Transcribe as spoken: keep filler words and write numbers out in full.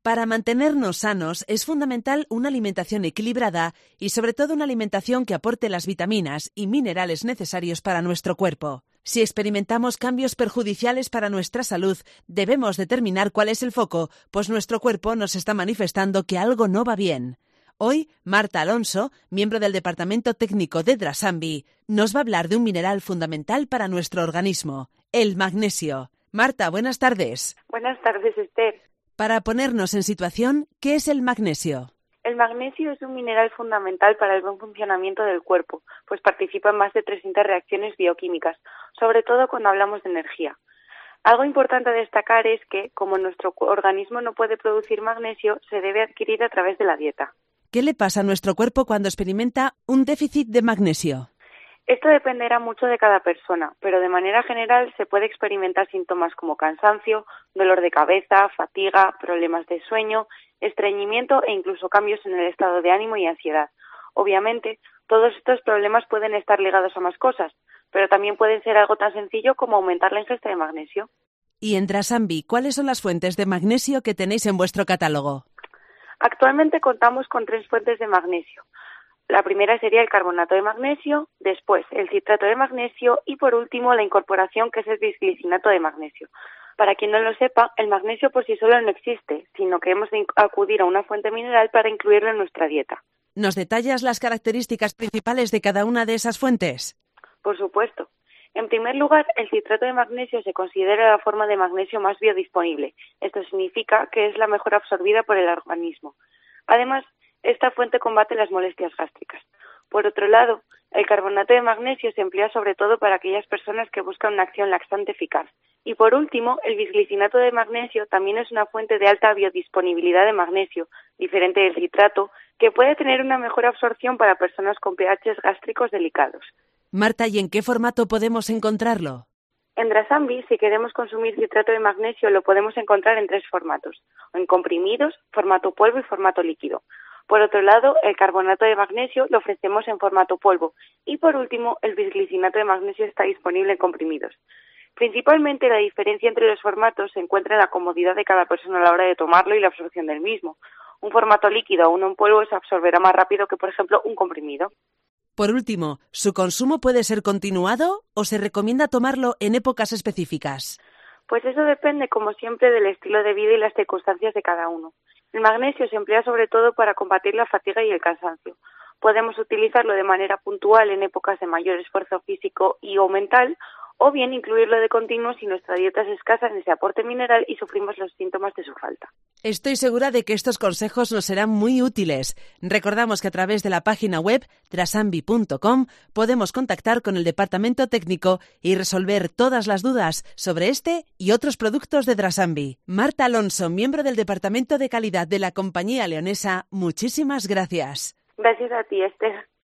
Para mantenernos sanos es fundamental una alimentación equilibrada y sobre todo una alimentación que aporte las vitaminas y minerales necesarios para nuestro cuerpo. Si experimentamos cambios perjudiciales para nuestra salud, debemos determinar cuál es el foco, pues nuestro cuerpo nos está manifestando que algo no va bien. Hoy, Marta Alonso, miembro del Departamento Técnico de Drasambi, nos va a hablar de un mineral fundamental para nuestro organismo, el magnesio. Marta, buenas tardes. Buenas tardes, Esther. Para ponernos en situación, ¿qué es el magnesio? El magnesio es un mineral fundamental para el buen funcionamiento del cuerpo, pues participa en más de trescientas reacciones bioquímicas, sobre todo cuando hablamos de energía. Algo importante a destacar es que, como nuestro organismo no puede producir magnesio, se debe adquirir a través de la dieta. ¿Qué le pasa a nuestro cuerpo cuando experimenta un déficit de magnesio? Esto dependerá mucho de cada persona, pero de manera general se puede experimentar síntomas como cansancio, dolor de cabeza, fatiga, problemas de sueño, estreñimiento e incluso cambios en el estado de ánimo y ansiedad. Obviamente, todos estos problemas pueden estar ligados a más cosas, pero también pueden ser algo tan sencillo como aumentar la ingesta de magnesio. Y en Drasambi, ¿cuáles son las fuentes de magnesio que tenéis en vuestro catálogo? Actualmente contamos con tres fuentes de magnesio. La primera sería el carbonato de magnesio, después el citrato de magnesio y por último la incorporación que es el bisglicinato de magnesio. Para quien no lo sepa, el magnesio por sí solo no existe, sino que hemos de acudir a una fuente mineral para incluirlo en nuestra dieta. ¿Nos detallas las características principales de cada una de esas fuentes? Por supuesto. En primer lugar, el citrato de magnesio se considera la forma de magnesio más biodisponible. Esto significa que es la mejor absorbida por el organismo. Además, esta fuente combate las molestias gástricas. Por otro lado, el carbonato de magnesio se emplea sobre todo para aquellas personas que buscan una acción laxante eficaz. Y por último, el bisglicinato de magnesio también es una fuente de alta biodisponibilidad de magnesio, diferente del citrato, que puede tener una mejor absorción para personas con pHs gástricos delicados. Marta, ¿y en qué formato podemos encontrarlo? En Drasambi, si queremos consumir citrato de magnesio, lo podemos encontrar en tres formatos, en comprimidos, formato polvo y formato líquido. Por otro lado, el carbonato de magnesio lo ofrecemos en formato polvo y, por último, el bisglicinato de magnesio está disponible en comprimidos. Principalmente, la diferencia entre los formatos se encuentra en la comodidad de cada persona a la hora de tomarlo y la absorción del mismo. Un formato líquido o uno en polvo se absorberá más rápido que, por ejemplo, un comprimido. Por último, ¿su consumo puede ser continuado o se recomienda tomarlo en épocas específicas? Pues eso depende, como siempre, del estilo de vida y las circunstancias de cada uno. El magnesio se emplea sobre todo para combatir la fatiga y el cansancio. Podemos utilizarlo de manera puntual en épocas de mayor esfuerzo físico y o mental, o bien incluirlo de continuo si nuestra dieta es escasa en ese aporte mineral y sufrimos los síntomas de su falta. Estoy segura de que estos consejos nos serán muy útiles. Recordamos que a través de la página web drasambi punto com podemos contactar con el departamento técnico y resolver todas las dudas sobre este y otros productos de Drasambi. Marta Alonso, miembro del Departamento de Calidad de la compañía leonesa, muchísimas gracias. Gracias a ti, Esther.